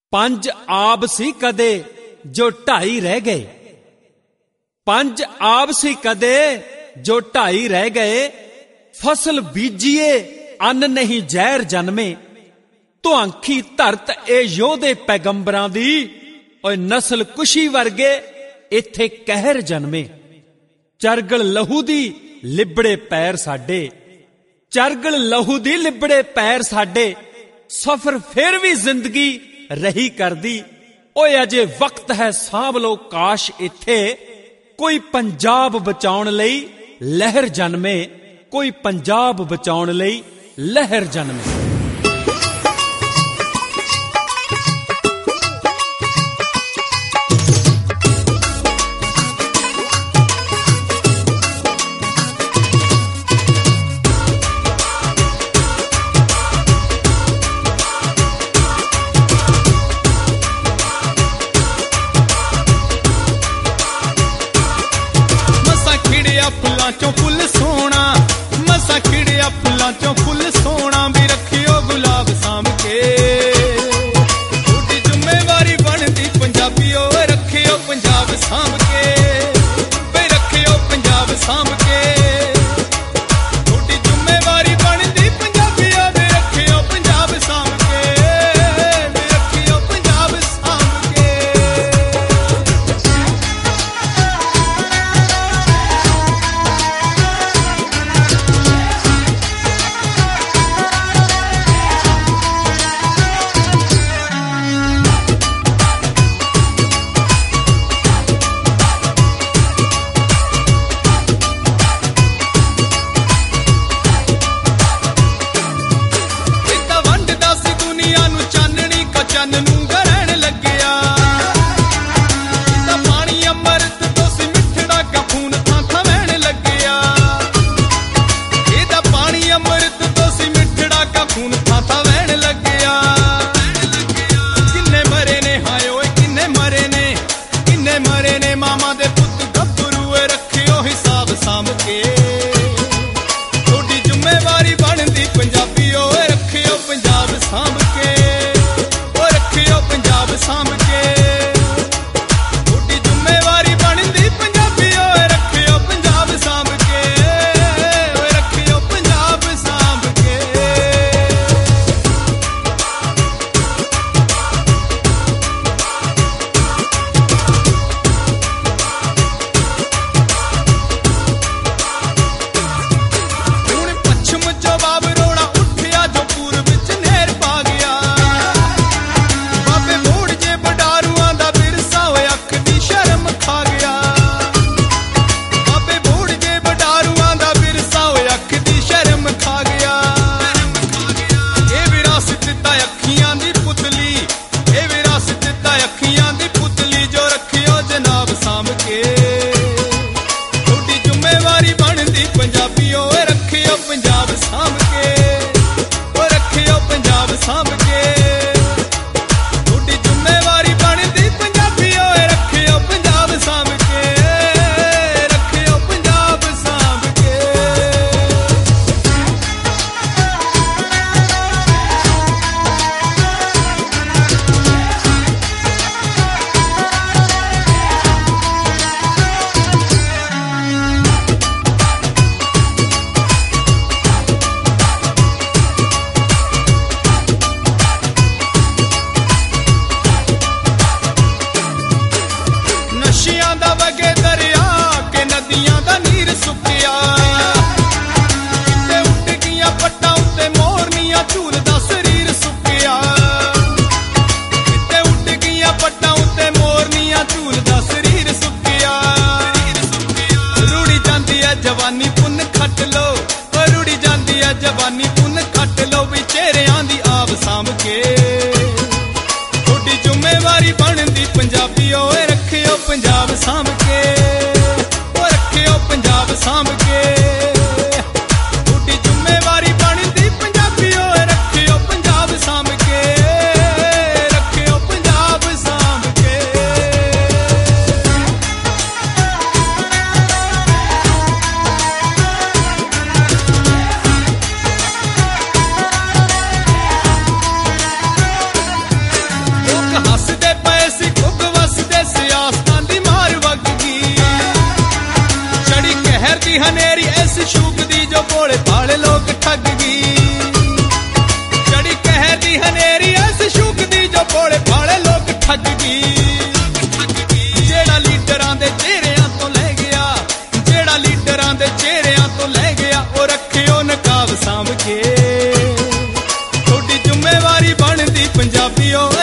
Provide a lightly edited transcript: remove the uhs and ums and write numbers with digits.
ਪੰਜ ਆਬ ਸੀ ਕਦੇ ਜੋ ਢਾਈ ਰਹਿ ਗਏ। ਪੰਜ ਆਬ ਸੀ ਕਦੇ ਜੋ ਢਾਈ ਰਹਿ ਗਏ। ਫਸਲ ਬੀਜੀਏ ਅੰਨ ਨਹੀਂ ਜ਼ਹਿਰ ਜਨਮੇ। ਧੁਆਂਖੀ ਧਰਤ ਇਹ ਯੋਧੇ ਪੈਗੰਬਰਾਂ ਦੀ। ਓਏ ਨਸਲ ਕੁਸ਼ੀ ਵਰਗੇ ਇੱਥੇ ਕਹਿਰ ਜਨਮੇ। ਚਰਗਲ ਲਹੂ ਦੀ ਲਿਬੜੇ ਪੈਰ ਸਾਡੇ। ਚਰਗਲ ਲਹੂ ਦੀ ਲਿਬੜੇ ਪੈਰ ਸਾਡੇ। ਸਫਰ ਫਿਰ ਵੀ ਜ਼ਿੰਦਗੀ ਰਹੀ ਕਰਦੀ। ਓਏ ਅਜੇ ਵਕਤ ਹੈ ਸਾਂਭ ਲੋ ਕਾਸ਼ ਇੱਥੇ ਕੋਈ ਪੰਜਾਬ ਬਚਾਉਣ ਲਈ ਲਹਿਰ ਜਨਮੇ। ਕੋਈ ਪੰਜਾਬ ਬਚਾਉਣ ਲਈ ਲਹਿਰ ਜਨਮੇ। ਫੁੱਲਾਂ ਚੋਂ ਫੁੱਲ ਸੋਹਣਾ, ਮਸਾਂ ਖਿੜਿਆ ਫੁੱਲਾਂ ਚੋਂ ਫੁੱਲ ਸੋਹਣਾ। ਵੀ ਰੱਖਿਓ ਗੁਲਾਬ ਸਾਂਭ ਕੇ, ਤੁਹਾਡੀ ਜ਼ਿੰਮੇਵਾਰੀ ਬਣਦੀ ਪੰਜਾਬੀਓ। ਰੱਖਿਓ ਪੰਜਾਬ ਸਾਂਭ ਕੇ, ਵੇ ਰੱਖਿਓ ਪੰਜਾਬ ਸਾਂਭ ਕੇ। ਤੁਹਾਡੀ ਜ਼ਿੰਮੇਵਾਰੀ ਬਣਦੀ ਪੰਜਾਬੀਓ। ਵੇ ਰੱਖਿਓ ਪੰਜਾਬ ਸਾਂਭ ਕੇ, ਵੇ ਰੱਖਿਓ ਪੰਜਾਬ ਸਾਂਭ ਕੇ। ਚੰਨ ਨੂੰ ਗਰਹਿਣ ਲੱਗਿਆ, ਇਹਦਾ ਪਾਣੀ ਅੰਮ੍ਰਿਤ ਤੋਂ ਸੀ ਮਿੱਠੜਾ ਕਾ ਖੂਨ ਥਾਂ ਥਾਂ ਵਹਿਣ ਲੱਗਿਆ। ਇਹਦਾ ਪਾਣੀ ਅੰਮ੍ਰਿਤ ਤੋਂ ਸੀ ਮਿੱਠੜਾ ਕਾ ਖੂਨ ਥਾਂ ਥਾਂ ਵਹਿਣ ਲੱਗਿਆ। ਕਿੰਨੇ ਮਰੇ ਨੇ ਹਾਏ ਓਏ ਕਿੰਨੇ ਮਰੇ ਨੇ, ਕਿੰਨੇ ਮਰੇ ਨੇ ਮਾਮਾ ਦੇ ਪੁੱਤ ਗੱਭਰੂ। ਰੱਖਿਓ ਹਿਸਾਬ ਸਾਂਭ ਕੇ, ਤੁਹਾਡੀ ਜ਼ਿੰਮੇਵਾਰੀ ਬਣਦੀ ਪੰਜਾਬੀਓ। ਰੱਖਿਓ ਪੰਜਾਬ ਸਾਂਭ ਕੇ, ਰੱਖਿਓ ਪੰਜਾਬ ਸਾਂਭ ਕੇ। ਤੁਹਾਡੀ ਜ਼ਿੰਮੇਵਾਰੀ ਬਣਦੀ ਪੰਜਾਬੀਓ। ਰੱਖਿਓ ਪੰਜਾਬ ਸਾਂਭ ਕੇ, ਰੱਖਿਓ ਪੰਜਾਬ ਸਾਂਭ ਕੇ। ਹੁਣ ਪੱਛਮ ਚੋਂ ਬਾਬਰੋੜਾ ਉੱਠਿਆ ਜੋ ਪੂਰਬ ਚ ਨਹਿਰ ਪਾ ਗਿਆ। ਬਾਬੇ ਬੋੜ ਜੇ ਬਡਾਰੂਆਂ ਦਾ ਵਿਰਸਾ ਹੋਇਆ ਅੱਖ ਦੀ ਸ਼ਰਮ ਖਾ ਗਿਆ। ਬਾਬੇ ਬੋੜ ਜੇ ਬਡਾਰੂਆਂ ਦਾ ਵਿਰਸਾ ਹੋਇਆ ਅੱਖ ਦੀ ਸ਼ਰਮ ਖਾ ਗਿਆ। ਇਹ ਵਿਰਾਸਤ ਤਾਂ ਅੱਖੀਆਂ ਦੀ ਪੁਤਲੀ, ਇਹ ਵਿਰਾਸਤ ਤਾਂ ਅੱਖੀਆਂ ਦੀ ਪੁਤਲੀ। ਜੋ ਰੱਖਿਓ ਜਨਾਬ ਸਾਂਭ ਕੇ, ਤੁਹਾਡੀ ਜ਼ਿੰਮੇਵਾਰੀ ਬਣਦੀ ਪੰਜਾਬੀਓ। ਰੱਖਿਓ ਪੰਜਾਬ ਸਾਂਭ ਕੇ, ਉਹ ਰੱਖਿਓ ਪੰਜਾਬ ਸਾਂਭ ਕੇ। ਤੁਹਾਡੀ ਜ਼ਿੰਮੇਵਾਰੀ ਬਣਦੀ ਪੰਜਾਬੀਓ। ਰੱਖਿਓ ਪੰਜਾਬ ਸਾਂਭ ਕੇ, ਰੱਖਿਓ ਪੰਜਾਬ ਸਾਂਭ ਕੇ। ਨਸ਼ਿਆਂ ਦਾ ਵਗੇ ਦਰਿਆ ਕਿ ਨਦੀਆਂ ਦਾ ਨੀਰ ਸੁੱਕਿਆ। ਕਿਤੇ ਉੱਡ ਗਈਆਂ ਪੱਟਾਂ ਉੱਤੇ ਮੋਰਨੀਆਂ ਝੂਲਦਾ ਸਰੀਰ ਸੁੱਕਿਆ। ਕਿਤੇ ਉੱਡ ਗਈਆਂ ਪੱਟਾਂ ਉੱਤੇ ਮੋਰਨੀਆਂ ਝੂਲਦਾ ਸਰੀਰ ਸੁੱਕਿਆ। ਰੁੜੀ ਜਾਂਦੀ ਐ ਜਵਾਨੀ ਪੁੰਨ ਖੱਟ ਲੋ, ਰੁੜੀ ਜਾਂਦੀ ਐ ਜਵਾਨੀ ਪੁੰਨ ਖੱਟ ਲੋ। ਵੀ ਚਿਹਰਿਆਂ ਦੀ ਆਬ ਸਾਂਭ ਕੇ, ਤੁਹਾਡੀ ਜ਼ਿੰਮੇਵਾਰੀ ਬਣਦੀ ਪੰਜਾਬੀਓ। ਰੱਖਿਓ ਪੰਜਾਬ ਸਾਂਭ ਕੇ, ਉਹ ਰੱਖਿਓ ਪੰਜਾਬ ਸਾਂਭ ਕੇ। ਤੁਹਾਡੀ ਜ਼ਿੰਮੇਵਾਰੀ ਬਣਦੀ ਪੰਜਾਬੀਓ। ਰੱਖਿਓ ਪੰਜਾਬ ਸਾਂਭ ਕੇ, ਰੱਖਿਓ ਪੰਜਾਬ ਸਾਂਭ ਕੇ। ਲੋਕ ਠੱਗ ਗਈ। ਜੜੀ ਕਹਿਰ ਦੀ ਹਨੇਰੀ ਐਸ ਸ਼ੂਕ ਦੀ ਜੋ ਭੋਲੇ ਭਾਲੇ ਲੋਕ ਠੱਗ ਗਈ। ਜਿਹੜਾ ਲੀਡਰਾਂ ਦੇ ਚਿਹਰਿਆਂ ਤੋਂ ਲੈ ਗਿਆ, ਜਿਹੜਾ ਲੀਡਰਾਂ ਦੇ ਚਿਹਰਿਆਂ ਤੋਂ ਲੈ ਗਿਆ, ਉਹ ਰੱਖਿਓ ਨਕਾਬ ਸਾਂਭ ਕੇ। ਤੁਹਾਡੀ ਜ਼ਿੰਮੇਵਾਰੀ ਬਣਦੀ ਪੰਜਾਬੀਓ,